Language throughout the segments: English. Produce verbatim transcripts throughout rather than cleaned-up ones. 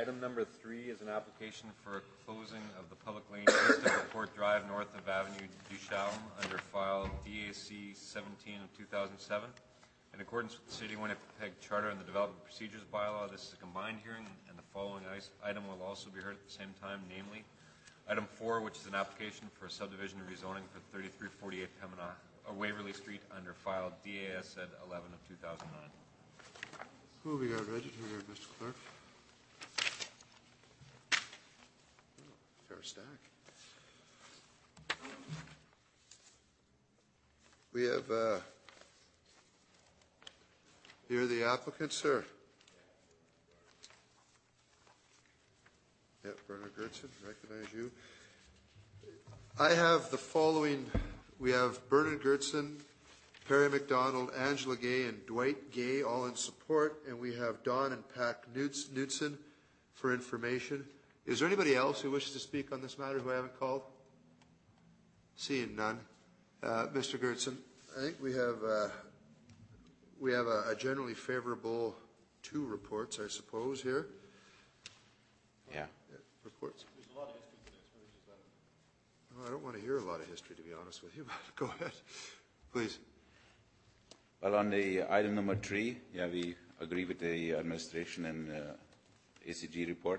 Item number three is an application for a closing of the public lane east of LaPorte Drive north of Avenue du Chalme under file D A C seventeen of two thousand seven. In accordance with the City of Winnipeg Charter and the Development Procedures Bylaw, this is a combined hearing, and the following item will also be heard at the same time, namely Item four, which is an application for a subdivision rezoning for thirty-three forty-eight Pembina, or Waverly Street under file D A S eleven of two thousand nine. Who we got registered here, Mister Clerk? Oh, fair stack. We have, uh, here are the applicants, sir. Yep, Bernard Gertson, recognize you. I have the following. We have Bernard Gertson, Perry McDonald, Angela Gay, and Dwight Gay all in support, and we have Don and Pat Knudsen for information. Is there anybody else who wishes to speak on this matter who I haven't called? Seeing none. Uh, Mister Gertson, I think we have uh, we have a, a generally favorable two reports, I suppose, here. Yeah. yeah reports. There's a lot of history to this. Maybe just let them... oh, I don't want to hear a lot of history, to be honest with you, but go ahead, please. Well, on the item number three, yeah, we agree with the administration and uh, A C G report.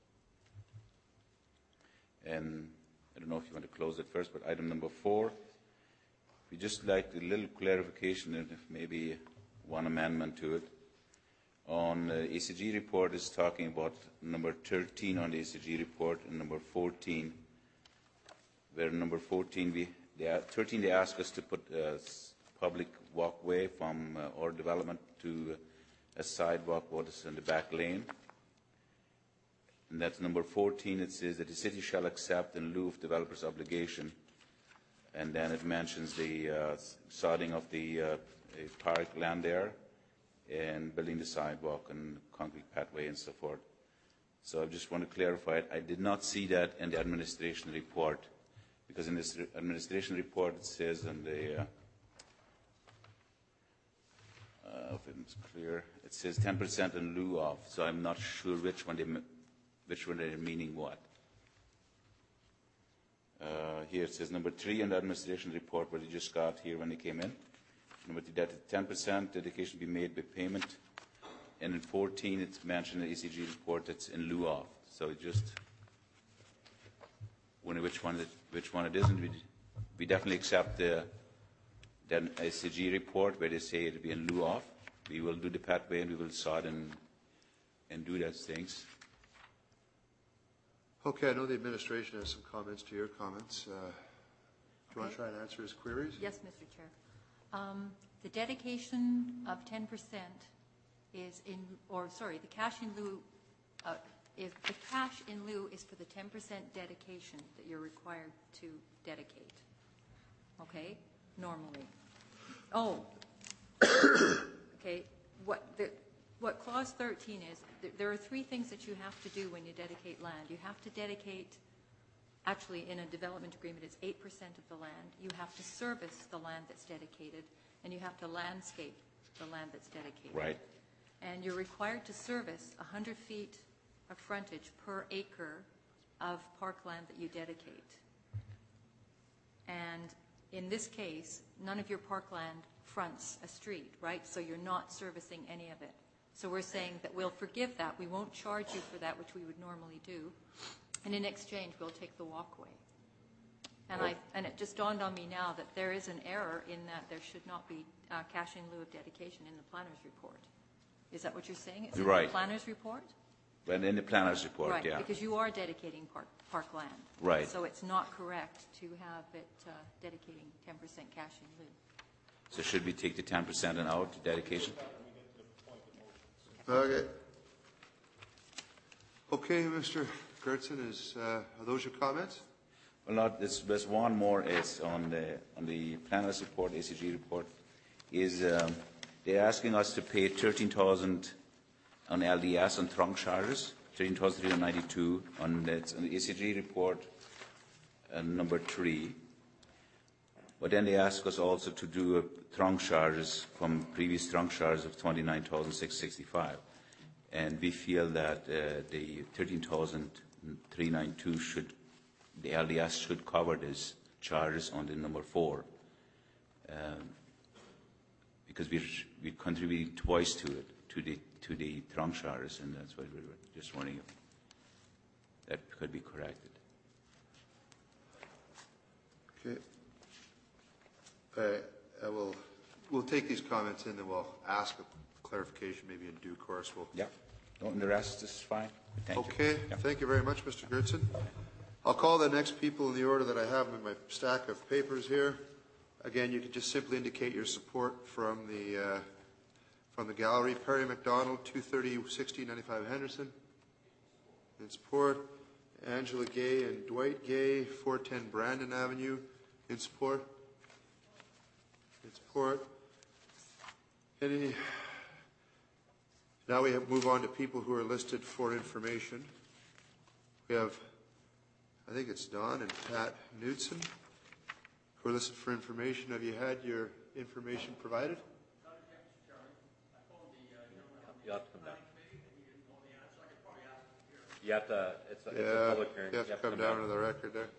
And I don't know if you want to close it first, but item number four, we just like a little clarification and maybe one amendment to it. On the A C G report is talking about number thirteen on the A C G report and number fourteen, where number fourteen, we, they are, thirteen they ask us to put uh, public walkway from uh, our development to a sidewalk what is in the back lane. And that's number fourteen. It says that the city shall accept in lieu of developer's obligation. And then it mentions the uh, sodding of the uh, park land there and building the sidewalk and concrete pathway and so forth. So I just want to clarify it. I did not see that in the administration report, because in this re administration report it says in the uh, Uh, if it's clear, it says ten percent in lieu of, so I'm not sure which one they, which one they're meaning what. Uh, here it says number three in the administration report, what you just got here when they came in. Number three, that ten percent dedication be made by payment, and in fourteen it's mentioned in the A C G report that's in lieu of. So it just wonder which one it, which one it is, and we, we definitely accept the then A C G report where they say it will be in lieu of. We will do the pathway and we will sod and, and do those things. Okay, I know the administration has some comments to your comments. Uh, do you okay. want to try and answer his queries? Yes, Mister Chair. Um, the dedication of ten percent is in, or sorry, the cash in lieu, uh, is, the cash in lieu is for the ten percent dedication that you're required to dedicate. Okay, normally. Oh, okay. What the, what clause thirteen is, th there are three things that you have to do when you dedicate land. You have to dedicate, actually in a development agreement, it's eight percent of the land. You have to service the land that's dedicated, and you have to landscape the land that's dedicated. Right. And you're required to service one hundred feet of frontage per acre of parkland that you dedicate. And in this case, none of your parkland fronts a street, right? So you're not servicing any of it. So we're saying that we'll forgive that. We won't charge you for that, which we would normally do. And in exchange, we'll take the walkway. And, I, and it just dawned on me now that there is an error in that there should not be uh, cash in lieu of dedication in the planner's report. Is that what you're saying? It's in right. the planner's report? Well, in the planner's report, right, yeah. Because you are dedicating park, parkland. Right. So it's not correct to have it uh, dedicating ten percent cash in lieu. So should we take the ten percent and out dedication? Okay. Okay, Mister Gertson, is, uh, are those your comments? Well, not, there's, there's one more is on the, on the planner's report, A C G report, is um, they're asking us to pay thirteen thousand on L D S on trunk charges, thirteen thousand three hundred ninety-two on, that's on the A C G report, uh, number three. But then they ask us also to do a trunk charges from previous trunk charges of twenty-nine thousand six hundred sixty-five. And we feel that uh, the thirteen thousand three hundred ninety-two should, the L D S should cover these charges on the number four. Um, because we're, we're contributing twice to it, to the, to the trunk charges, and that's why we were just wondering if that could be corrected. Okay. Uh, I will, we'll take these comments in and we'll ask a clarification maybe in due course. We'll Yeah. No, and the rest is fine. Thank you. Okay, Yeah. thank you very much, Mister Gertson. I'll call the next people in the order that I have in my stack of papers here. Again, you can just simply indicate your support from the uh, from the gallery. Perry McDonald, two thirty sixteen ninety-five Henderson. In support. Angela Gay and Dwight Gay, four ten Brandon Avenue. In support. In support. Any... Now we have move on to people who are listed for information. We have, I think it's Don and Pat Knudsen, who are listed for information. Have you had your information provided? You have to come down. You have to, it's a, it's a Yeah, public hearing. you have to come down to the record there.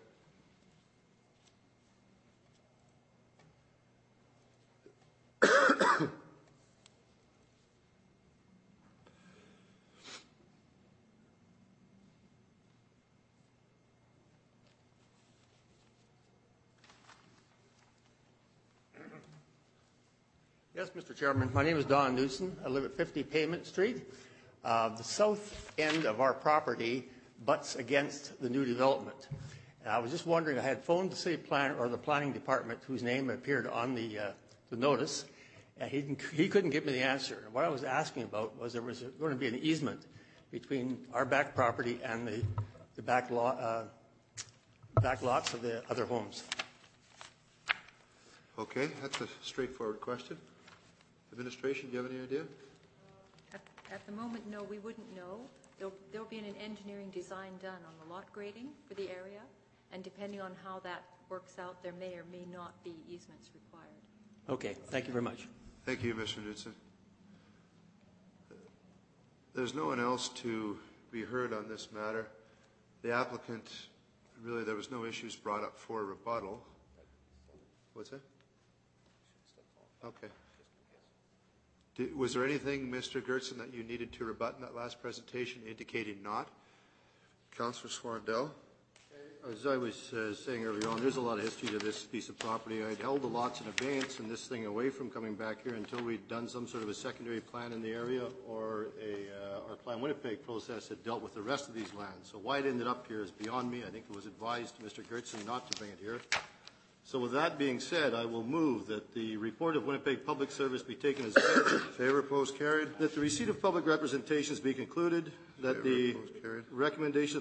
Yes, Mister Chairman. My name is Don Newson. I live at fifty Payment Street. Uh, the south end of our property butts against the new development. And I was just wondering, I had phoned the city planner or the planning department whose name appeared on the, uh, the notice, and he, didn't, he couldn't give me the answer. And what I was asking about was there was going to be an easement between our back property and the, the back, lot, uh, back lots of the other homes. Okay, that's a straightforward question. Administration, do you have any idea? At, at the moment, no, we wouldn't know. There'll, there'll be an engineering design done on the lot grading for the area, and depending on how that works out, there may or may not be easements required. Okay, thank you very much. Thank you, Mister Knudsen. There's no one else to be heard on this matter. The applicant, really, there was no issues brought up for rebuttal. What's that? Okay. Did, was there anything, Mister Gertson, that you needed to rebut in that last presentation, indicating not? Councillor Swandell. As I was uh, saying earlier on, there's a lot of history to this piece of property. I'd held the lots in abeyance and this thing away from coming back here until we'd done some sort of a secondary plan in the area, or a, uh, our Plan Winnipeg process had dealt with the rest of these lands. So why it ended up here is beyond me. I think it was advised to Mister Gertson not to bring it here. So with that being said, I will move that the report of Winnipeg Public Service be taken as read. Favor, opposed, carried. That the receipt of public representations be concluded. That Favor, the opposed, carried. recommendation